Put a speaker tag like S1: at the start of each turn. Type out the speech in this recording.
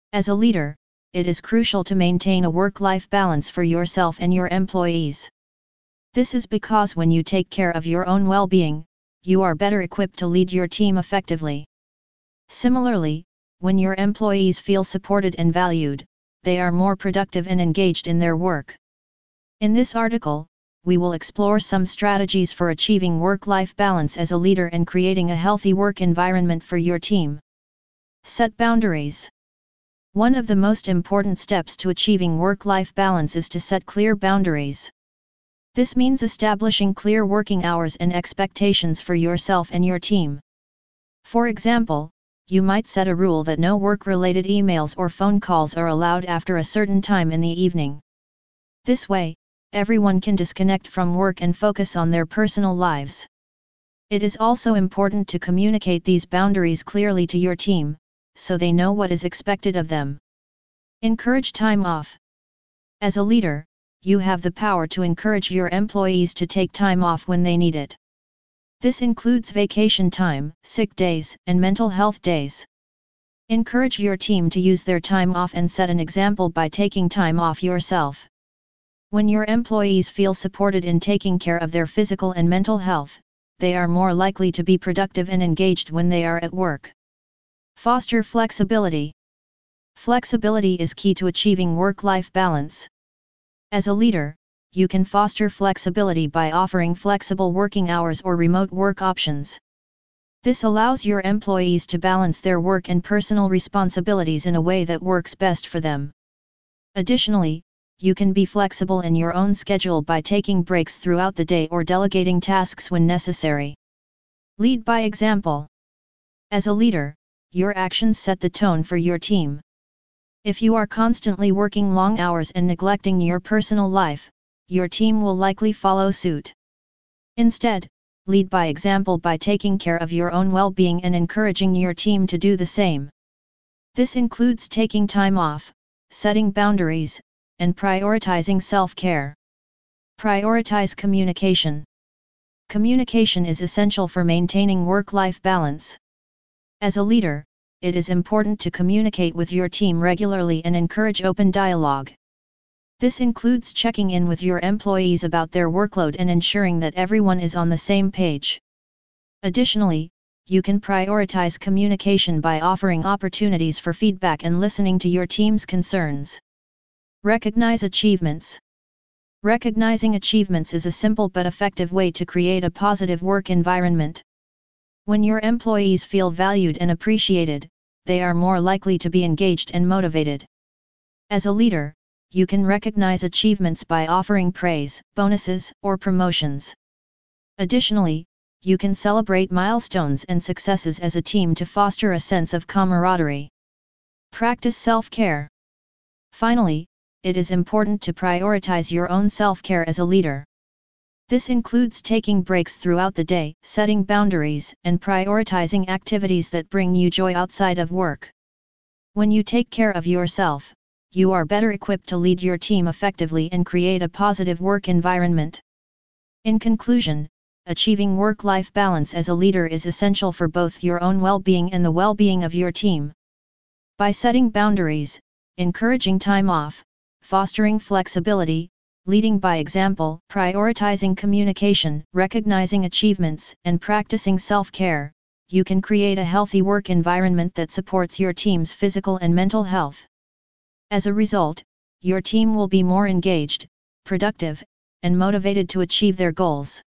S1: As a leader, it is crucial to maintain a work-life balance for yourself and your employees. This is because when you take care of your own well-being, you are better equipped to lead your team effectively. Similarly, when your employees feel supported and valued, they are more productive and engaged in their work. In this article, we will explore some strategies for achieving work-life balance as a leader and creating a healthy work environment for your team. Set boundaries. One of the most important steps to achieving work-life balance is to set clear boundaries. This means establishing clear working hours and expectations for yourself and your team. For example, you might set a rule that no work-related emails or phone calls are allowed after a certain time in the evening. This way, everyone can disconnect from work and focus on their personal lives. It is also important to communicate these boundaries clearly to your team, so they know what is expected of them. Encourage time off. As a leader, you have the power to encourage your employees to take time off when they need it. This includes vacation time, sick days, and mental health days. Encourage your team to use their time off and set an example by taking time off yourself. When your employees feel supported in taking care of their physical and mental health, they are more likely to be productive and engaged when they are at work. Foster flexibility. Flexibility is key to achieving work-life balance. As a leader, you can foster flexibility by offering flexible working hours or remote work options. This allows your employees to balance their work and personal responsibilities in a way that works best for them. Additionally, you can be flexible in your own schedule by taking breaks throughout the day or delegating tasks when necessary. Lead by example. As a leader, your actions set the tone for your team. If you are constantly working long hours and neglecting your personal life, your team will likely follow suit. Instead, lead by example by taking care of your own well-being and encouraging your team to do the same. This includes taking time off, setting boundaries, and prioritizing self-care. Prioritize communication. Communication is essential for maintaining work-life balance. As a leader, it is important to communicate with your team regularly and encourage open dialogue. This includes checking in with your employees about their workload and ensuring that everyone is on the same page. Additionally, you can prioritize communication by offering opportunities for feedback and listening to your team's concerns. Recognize achievements. Recognizing achievements is a simple but effective way to create a positive work environment. When your employees feel valued and appreciated, they are more likely to be engaged and motivated. As a leader, you can recognize achievements by offering praise, bonuses, or promotions. Additionally, you can celebrate milestones and successes as a team to foster a sense of camaraderie. Practice self-care. Finally, it is important to prioritize your own self-care as a leader. This includes taking breaks throughout the day, setting boundaries, and prioritizing activities that bring you joy outside of work. When you take care of yourself, you are better equipped to lead your team effectively and create a positive work environment. In conclusion, achieving work-life balance as a leader is essential for both your own well-being and the well-being of your team. By setting boundaries, encouraging time off, fostering flexibility, leading by example, prioritizing communication, recognizing achievements, and practicing self-care, you can create a healthy work environment that supports your team's physical and mental health. As a result, your team will be more engaged, productive, and motivated to achieve their goals.